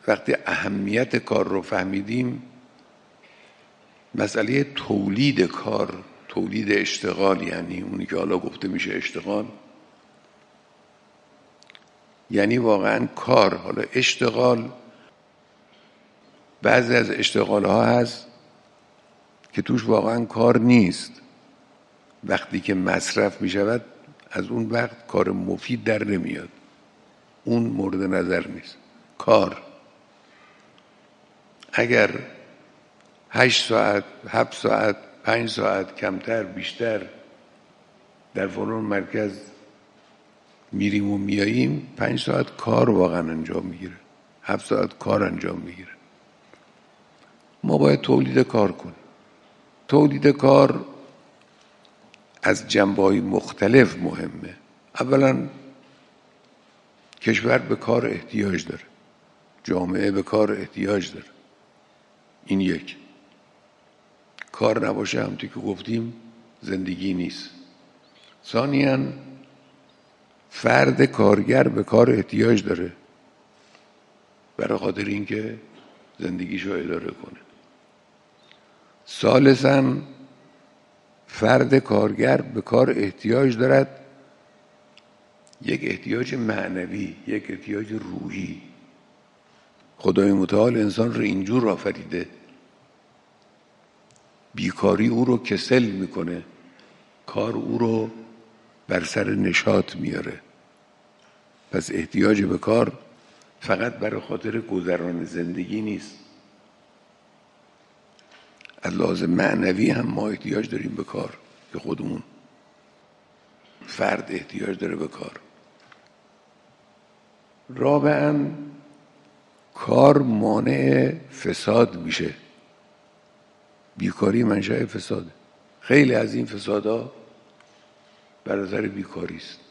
وقتی اهمیت کار رو فهمیدیم، مسئله تولید کار، تولید اشتغال، یعنی اونی که حالا گفته میشه اشتغال، یعنی واقعا کار. حالا اشتغال، بعضی از اشتغال ها هست که توش واقعا کار نیست، وقتی که مصرف می شود از اون وقت کار مفید در نمیاد، اون مورد نظر نیست. کار اگر 8 ساعت 7 ساعت 5 ساعت کمتر بیشتر در فلان مرکز میریم و میاییم، 5 ساعت کار واقعا انجام میگیره، 7 ساعت کار انجام میگیره. ما باید تولید کار کنیم. تولید کار از جنبه‌های مختلف مهمه. اولا کشور به کار احتیاج داره، جامعه به کار احتیاج داره. این یک. کار نباشه همونطور که گفتیم زندگی نیست. ثانیاً فرد کارگر به کار احتیاج داره برای خاطر اینکه زندگیشو اداره کنه. ثالثاً فرد کارگر به کار احتیاج دارد، یک احتیاج معنوی، یک احتیاج روحی. خدای متعال انسان رو اینجور آفریده، بیکاری او رو کسل میکنه، کار او رو بر سر نشاط میاره. پس احتیاج به کار فقط برای خاطر گذران زندگی نیست، از لحاظ معنوی هم ما احتیاج داریم به کار، که خودمون فرد احتیاج داره به کار. رابعاً کار مانع فساد میشه. بیکاری منشأ فساده. خیلی از این فسادها بر اثر بیکاری است.